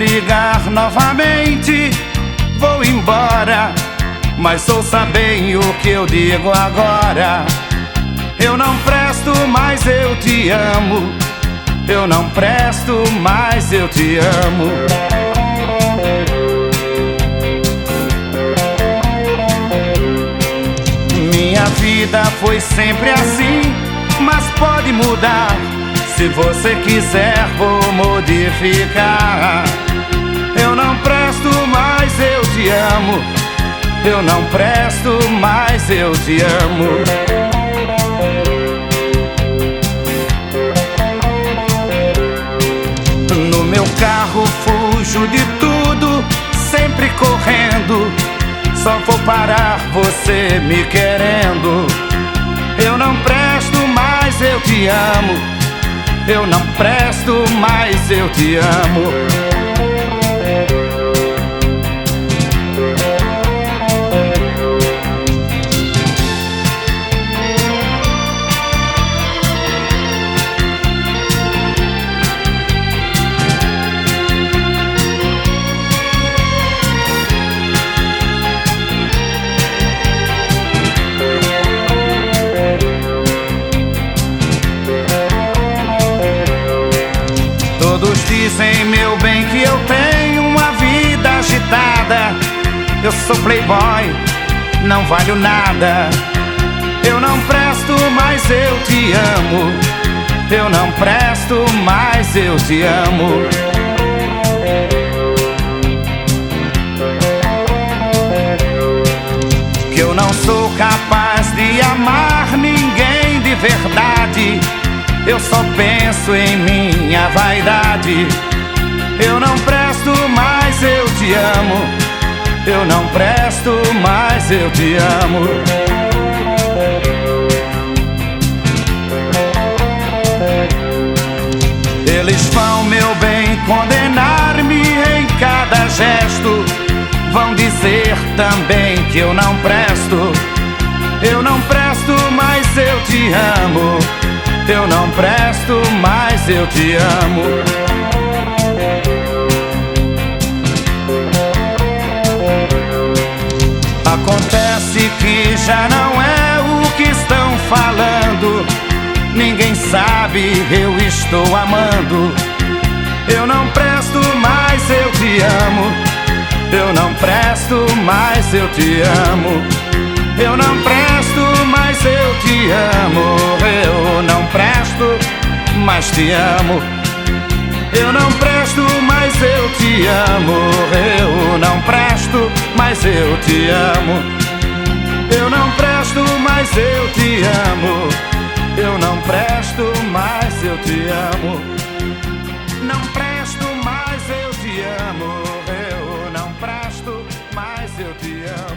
brigar novamente, vou embora, mas ouça bem o que eu digo agora. Eu não presto, mas eu te amo. Eu não presto, mas eu te amo. Minha vida foi sempre assim, mas pode mudar. Se você quiser, vou modificar. Eu não presto, mas eu te amo. Eu não presto, mas eu te amo. No meu carro fujo de tudo, sempre correndo. Só vou parar você me querendo. Eu não presto, mas eu te amo. Eu não presto, mas eu te amo. Todos dizem, meu bem, que eu tenho uma vida agitada. Eu sou playboy, não valho nada. Eu não presto, mas eu te amo. Eu não presto, mas eu te amo. Que eu não sou capaz de amar ninguém de verdade. Eu só penso em minha vaidade. Eu não presto, mas eu te amo. Eu não presto, mas eu te amo. Eles vão, meu bem, condenar-me em cada gesto. Vão dizer também que eu não presto. Eu não presto, mas eu te amo. Eu não presto, mas eu te amo. Acontece que já não é o que estão falando. Ninguém sabe, eu estou amando. Eu não presto, mas eu te amo. Eu não presto, mas eu te amo. Eu não presto, mas eu te amo. Eu não presto, mas te amo. Eu não presto, mas eu te amo. Eu não presto, mas eu te amo. Eu não presto, mas eu te amo. Eu não presto, mas eu te amo. Não presto, mas eu te amo. Eu não presto, mas eu te amo.